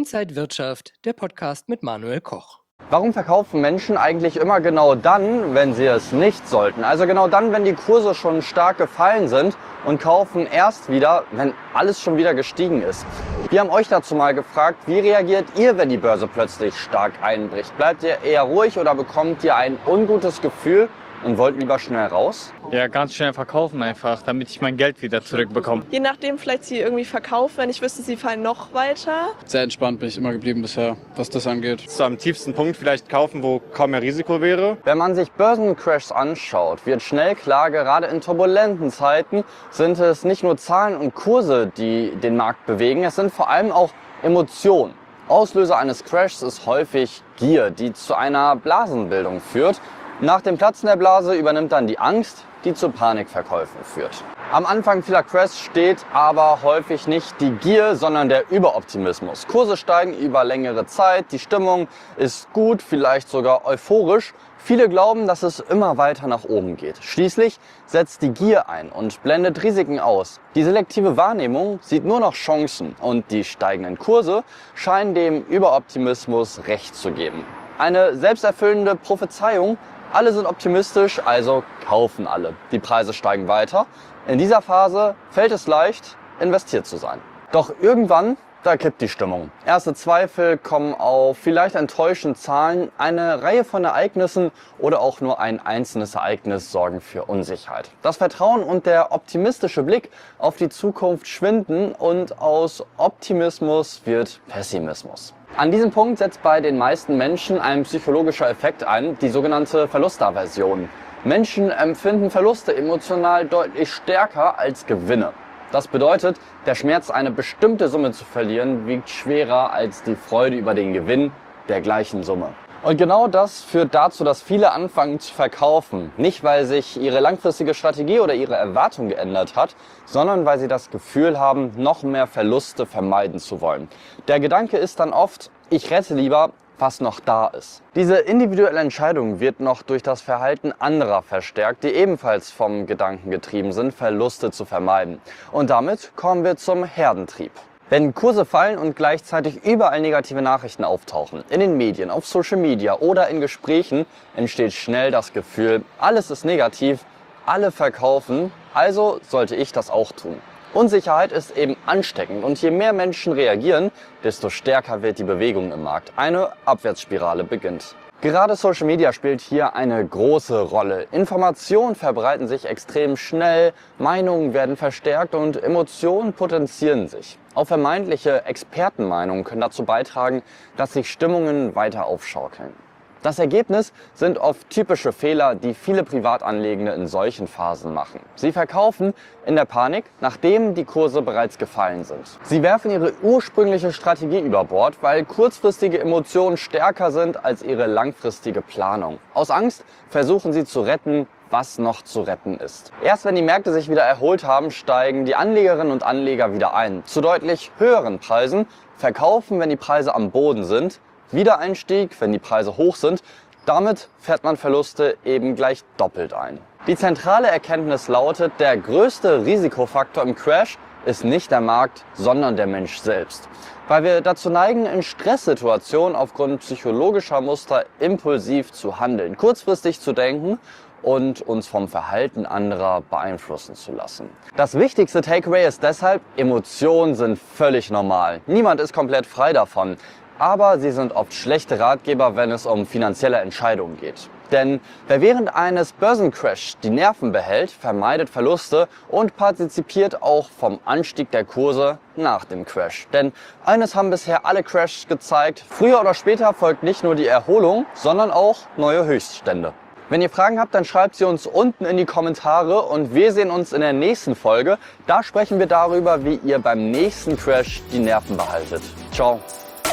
Inside Wirtschaft, der Podcast mit Manuel Koch. Warum verkaufen Menschen eigentlich immer genau dann, wenn sie es nicht sollten? Also genau dann, wenn die Kurse schon stark gefallen sind und kaufen erst wieder, wenn alles schon wieder gestiegen ist. Wir haben euch dazu mal gefragt, wie reagiert ihr, wenn die Börse plötzlich stark einbricht? Bleibt ihr eher ruhig oder bekommt ihr ein ungutes Gefühl und wollt lieber schnell raus? Ja, ganz schnell verkaufen einfach, damit ich mein Geld wieder zurückbekomme. Je nachdem vielleicht sie irgendwie verkaufen, wenn ich wüsste, sie fallen noch weiter. Sehr entspannt bin ich immer geblieben bisher, was das angeht. Zu am tiefsten Punkt vielleicht kaufen, wo kaum mehr Risiko wäre. Wenn man sich Börsencrashs anschaut, wird schnell klar, gerade in turbulenten Zeiten sind es nicht nur Zahlen und Kurse, die den Markt bewegen, es sind vor allem auch Emotionen. Auslöser eines Crashs ist häufig Gier, die zu einer Blasenbildung führt. Nach dem Platzen der Blase übernimmt dann die Angst, die zu Panikverkäufen führt. Am Anfang vieler Crashs steht aber häufig nicht die Gier, sondern der Überoptimismus. Kurse steigen über längere Zeit, die Stimmung ist gut, vielleicht sogar euphorisch. Viele glauben, dass es immer weiter nach oben geht. Schließlich setzt die Gier ein und blendet Risiken aus. Die selektive Wahrnehmung sieht nur noch Chancen und die steigenden Kurse scheinen dem Überoptimismus Recht zu geben. Eine selbsterfüllende Prophezeiung. Alle sind optimistisch, also kaufen alle. Die Preise steigen weiter. In dieser Phase fällt es leicht, investiert zu sein. Doch irgendwann, da kippt die Stimmung. Erste Zweifel kommen auf, vielleicht enttäuschen Zahlen. Eine Reihe von Ereignissen oder auch nur ein einzelnes Ereignis sorgen für Unsicherheit. Das Vertrauen und der optimistische Blick auf die Zukunft schwinden und aus Optimismus wird Pessimismus. An diesem Punkt setzt bei den meisten Menschen ein psychologischer Effekt ein, die sogenannte Verlustaversion. Menschen empfinden Verluste emotional deutlich stärker als Gewinne. Das bedeutet, der Schmerz, eine bestimmte Summe zu verlieren, wiegt schwerer als die Freude über den Gewinn der gleichen Summe. Und genau das führt dazu, dass viele anfangen zu verkaufen. Nicht, weil sich ihre langfristige Strategie oder ihre Erwartung geändert hat, sondern weil sie das Gefühl haben, noch mehr Verluste vermeiden zu wollen. Der Gedanke ist dann oft, ich rette lieber, was noch da ist. Diese individuelle Entscheidung wird noch durch das Verhalten anderer verstärkt, die ebenfalls vom Gedanken getrieben sind, Verluste zu vermeiden. Und damit kommen wir zum Herdentrieb. Wenn Kurse fallen und gleichzeitig überall negative Nachrichten auftauchen, in den Medien, auf Social Media oder in Gesprächen, entsteht schnell das Gefühl, alles ist negativ, alle verkaufen, also sollte ich das auch tun. Unsicherheit ist eben ansteckend und je mehr Menschen reagieren, desto stärker wird die Bewegung im Markt. Eine Abwärtsspirale beginnt. Gerade Social Media spielt hier eine große Rolle. Informationen verbreiten sich extrem schnell, Meinungen werden verstärkt und Emotionen potenzieren sich. Auch vermeintliche Expertenmeinungen können dazu beitragen, dass sich Stimmungen weiter aufschaukeln. Das Ergebnis sind oft typische Fehler, die viele Privatanlegende in solchen Phasen machen. Sie verkaufen in der Panik, nachdem die Kurse bereits gefallen sind. Sie werfen ihre ursprüngliche Strategie über Bord, weil kurzfristige Emotionen stärker sind als ihre langfristige Planung. Aus Angst versuchen sie zu retten, was noch zu retten ist. Erst wenn die Märkte sich wieder erholt haben, steigen die Anlegerinnen und Anleger wieder ein. Zu deutlich höheren Preisen, verkaufen, wenn die Preise am Boden sind, Wiedereinstieg, wenn die Preise hoch sind. Damit fährt man Verluste eben gleich doppelt ein. Die zentrale Erkenntnis lautet, der größte Risikofaktor im Crash ist nicht der Markt, sondern der Mensch selbst. Weil wir dazu neigen, in Stresssituationen aufgrund psychologischer Muster impulsiv zu handeln, kurzfristig zu denken und uns vom Verhalten anderer beeinflussen zu lassen. Das wichtigste Takeaway ist deshalb, Emotionen sind völlig normal. Niemand ist komplett frei davon. Aber sie sind oft schlechte Ratgeber, wenn es um finanzielle Entscheidungen geht. Denn wer während eines Börsencrashs die Nerven behält, vermeidet Verluste und partizipiert auch vom Anstieg der Kurse nach dem Crash. Denn eines haben bisher alle Crashs gezeigt, früher oder später folgt nicht nur die Erholung, sondern auch neue Höchststände. Wenn ihr Fragen habt, dann schreibt sie uns unten in die Kommentare und wir sehen uns in der nächsten Folge. Da sprechen wir darüber, wie ihr beim nächsten Crash die Nerven behaltet. Ciao!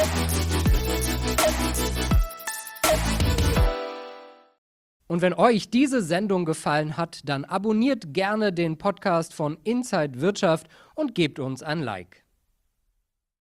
Und wenn euch diese Sendung gefallen hat, dann abonniert gerne den Podcast von Inside Wirtschaft und gebt uns ein Like.